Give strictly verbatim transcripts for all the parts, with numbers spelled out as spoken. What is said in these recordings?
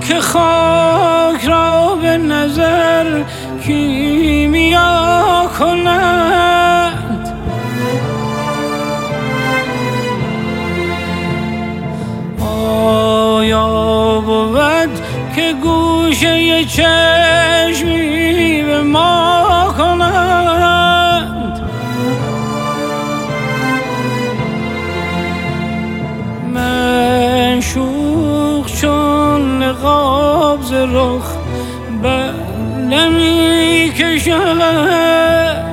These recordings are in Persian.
که خاک را به نظر کیمیا کنند. آیا بود که گوشه چشمی به ما کنند؟ من شوخ چون نقاب ز رخ بر نمی کشد.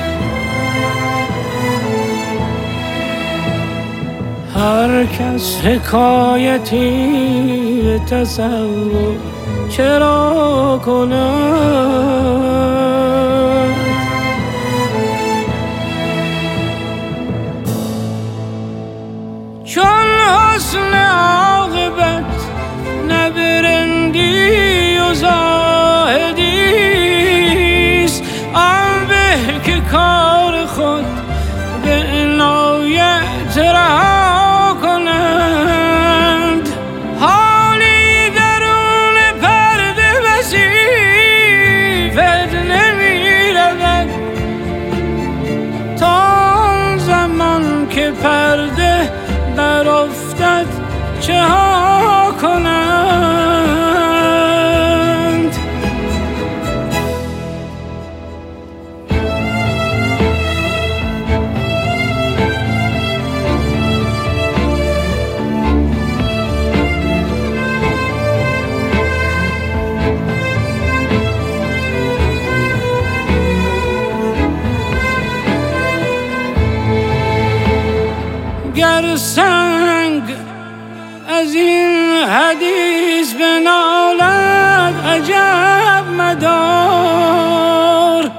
هر کس حکایتی به تصور چرا کند؟ چون حسن عاقبت نه برندی و زاهدیست، آن به که کار خود به عنایت رها کنند. حالی درون پرده وظیفت نمی رود تا آن زمان که پرده در افتد چه ها کنند؟ گر سنگ از این حدیث بنالد عجب مدار.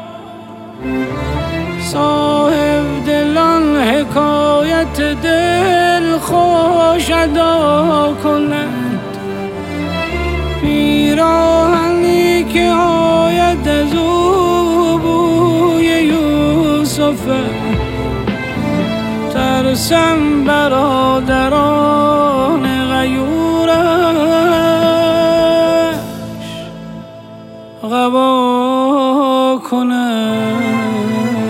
صاحب دلان حکایت دل خوش ادا کنند. پیراهنی که آید از او بوی یوسفه، ترسم برادران غیورش قبا کنند.